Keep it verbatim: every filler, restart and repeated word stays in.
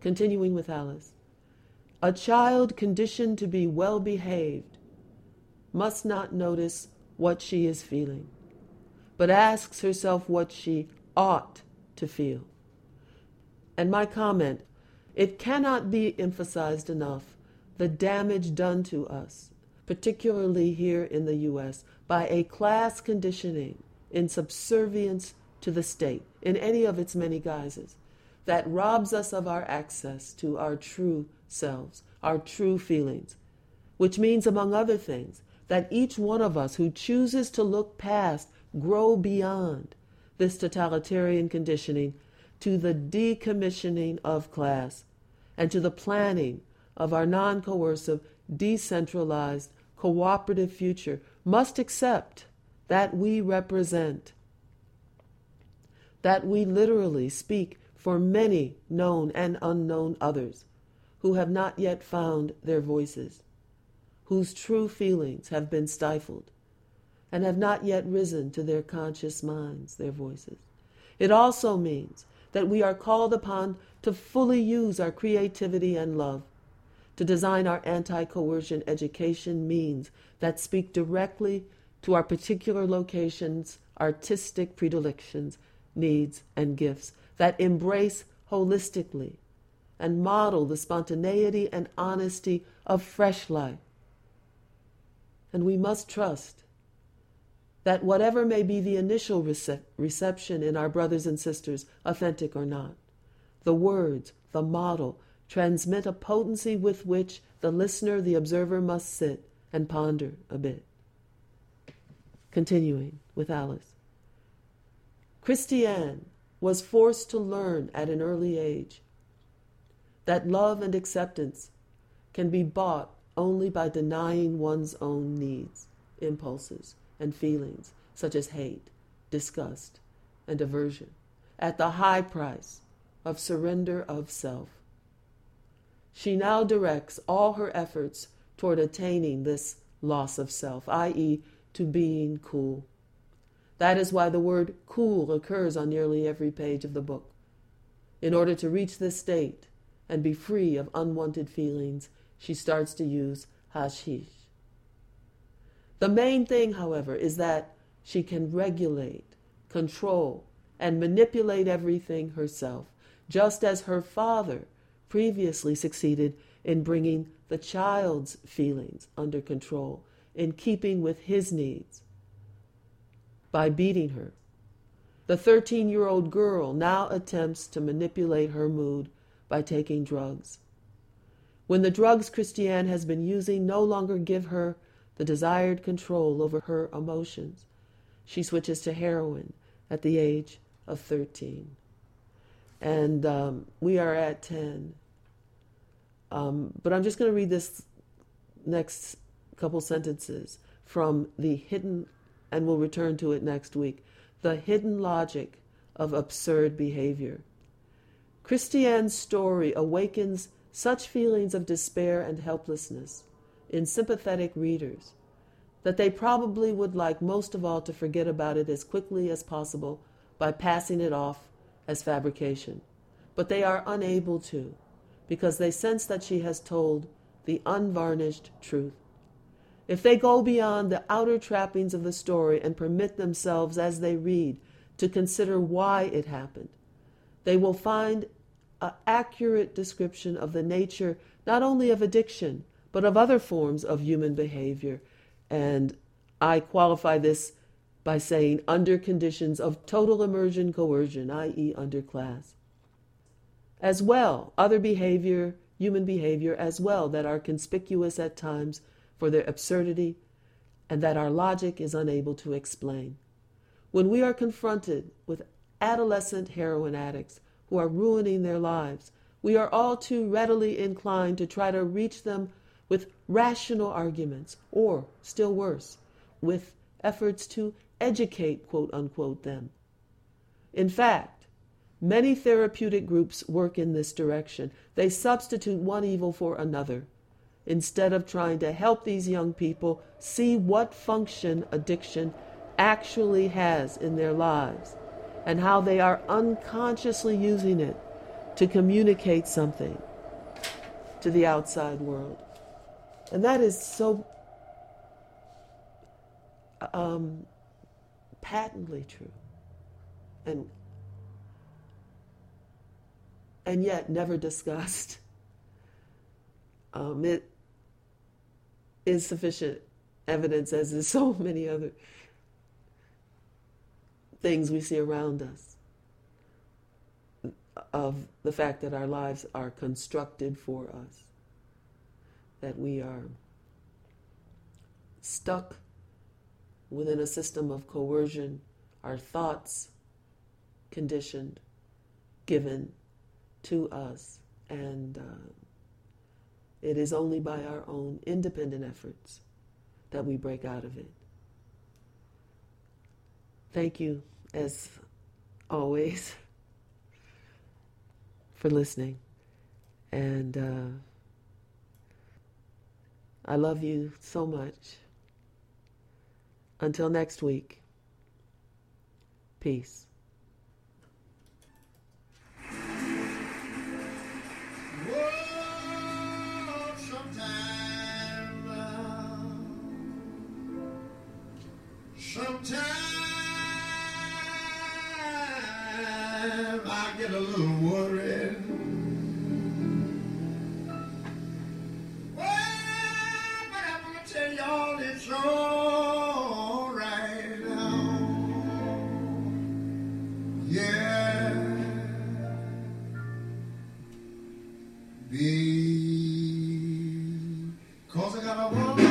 Continuing with Alice. A child conditioned to be well behaved must not notice what she is feeling, but asks herself what she ought to feel. And my comment, it cannot be emphasized enough the damage done to us, particularly here in the U S, by a class conditioning in subservience to the state, in any of its many guises, that robs us of our access to our true selves, our true feelings, which means, among other things, that each one of us who chooses to look past, grow beyond this totalitarian conditioning to the decommissioning of class and to the planning of our non-coercive, decentralized, cooperative future, must accept that we represent, that we literally speak for many known and unknown others who have not yet found their voices, whose true feelings have been stifled and have not yet risen to their conscious minds, their voices. It also means that we are called upon to fully use our creativity and love, to design our anti-coercion education means that speak directly to our particular locations, artistic predilections, needs, and gifts, that embrace holistically and model the spontaneity and honesty of fresh life. And we must trust that whatever may be the initial rece- reception in our brothers and sisters, authentic or not, the words, the model, transmit a potency with which the listener, the observer, must sit and ponder a bit. Continuing with Alice. Christiane was forced to learn at an early age that love and acceptance can be bought only by denying one's own needs, impulses, and feelings, such as hate, disgust, and aversion, at the high price of surrender of self. She now directs all her efforts toward attaining this loss of self, that is, to being cool. That is why the word cool occurs on nearly every page of the book. In order to reach this state and be free of unwanted feelings, she starts to use hashish. The main thing, however, is that she can regulate, control, and manipulate everything herself, just as her father previously succeeded in bringing the child's feelings under control, in keeping with his needs, by beating her. The thirteen-year-old girl now attempts to manipulate her mood by taking drugs. When the drugs Christiane has been using no longer give her the desired control over her emotions, she switches to heroin at the age of thirteen. And um, we are at ten. Um, but I'm just going to read this next couple sentences from The Hidden, and we'll return to it next week, The Hidden Logic of Absurd Behavior. Christiane's story awakens such feelings of despair and helplessness in sympathetic readers that they probably would like most of all to forget about it as quickly as possible by passing it off as fabrication. But they are unable to, because they sense that she has told the unvarnished truth. If they go beyond the outer trappings of the story and permit themselves, as they read, to consider why it happened, they will find an accurate description of the nature not only of addiction, but of other forms of human behavior. And I qualify this by saying under conditions of total immersion coercion, that is under class. As well, other behavior, human behavior as well, that are conspicuous at times for their absurdity and that our logic is unable to explain. When we are confronted with adolescent heroin addicts who are ruining their lives, we are all too readily inclined to try to reach them with rational arguments, or, still worse, with efforts to educate, quote unquote, them. In fact, many therapeutic groups work in this direction. They substitute one evil for another, instead of trying to help these young people see what function addiction actually has in their lives and how they are unconsciously using it to communicate something to the outside world. And that is so um, patently true. And, and yet never discussed. Um, it is sufficient evidence, as is so many other things we see around us, of the fact that our lives are constructed for us, that we are stuck within a system of coercion, our thoughts conditioned, given to us, and uh, it is only by our own independent efforts that we break out of it. Thank you, as always, for listening. And uh, I love you so much. Until next week, peace. Sometimes I get a little worried. Well, but I'm gonna tell y'all it's all right now. Yeah. Because I got a woman.